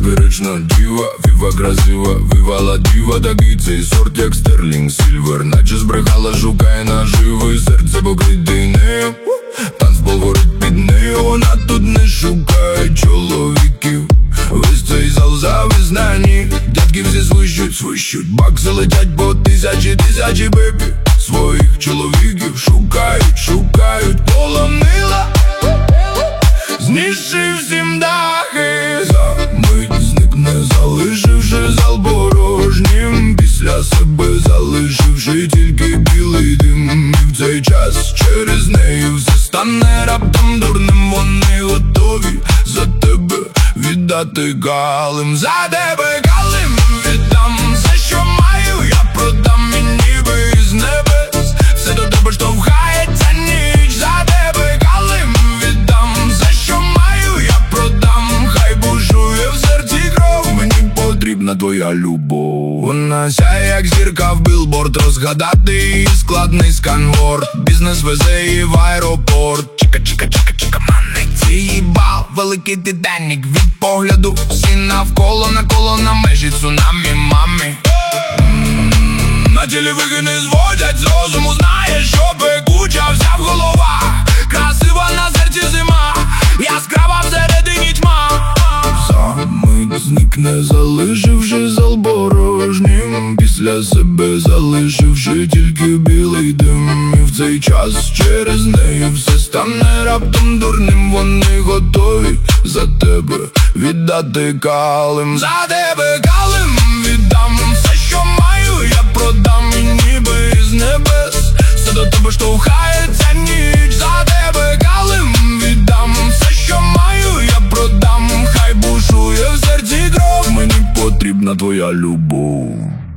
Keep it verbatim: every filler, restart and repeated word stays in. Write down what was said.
безперечна діва, Віва красива, вивала діва. Такий цей сорт, як Стерлінг Сільвер, наче збрехала, шукає наживи. Серце покрите нею, танцпол горить під нею. Вона тут не шукає чоловіків. Весь цей зал завізнані, дядьки всі свищуть, свищуть. Бакси летять по тисячі, тисячі бебі. Своїх чоловіків шукають, шукають. Полонила, знищив всім дахи. За мить зникне, залишивши зал порожнім. Після себе залишивши тільки білий дим. І в цей час через неї все стане раптом дурним. Вони готові за тебе віддати калим. За тебе калим віддам все, що маю, я продам, і ніби із небес все до тебе штовхається ніч. За тебе калим віддам все, що маю, я продам. Хай бушує в серці кров, мені потрібна твоя любов. Вона сяє, як зірка в білборд, розгадати її складний сканворд. Бізнес везе її в аеропорт. Чика, чика, чика, чика, манець її бал, великий Титанік. Від погляду всі навколо, наколо на межі цунамі, мамі. На тілі вики не зводять з розуму, знає, що пекуча вся в головах. Красива на серці зима, яскрава всередині тьма. За мить зникне, залишивши зал порожнім. Після себе залишивши тільки білий дим. І в цей час через неї все стане раптом дурним. Вони готові за тебе віддати калим. За тебе калим віддам все, що маю, я продам, і ніби із небес все до тебе штовхається ніч. За тебе калим віддам все, що маю, я продам. Хай бушує в серці кров, мені потрібна твоя любов.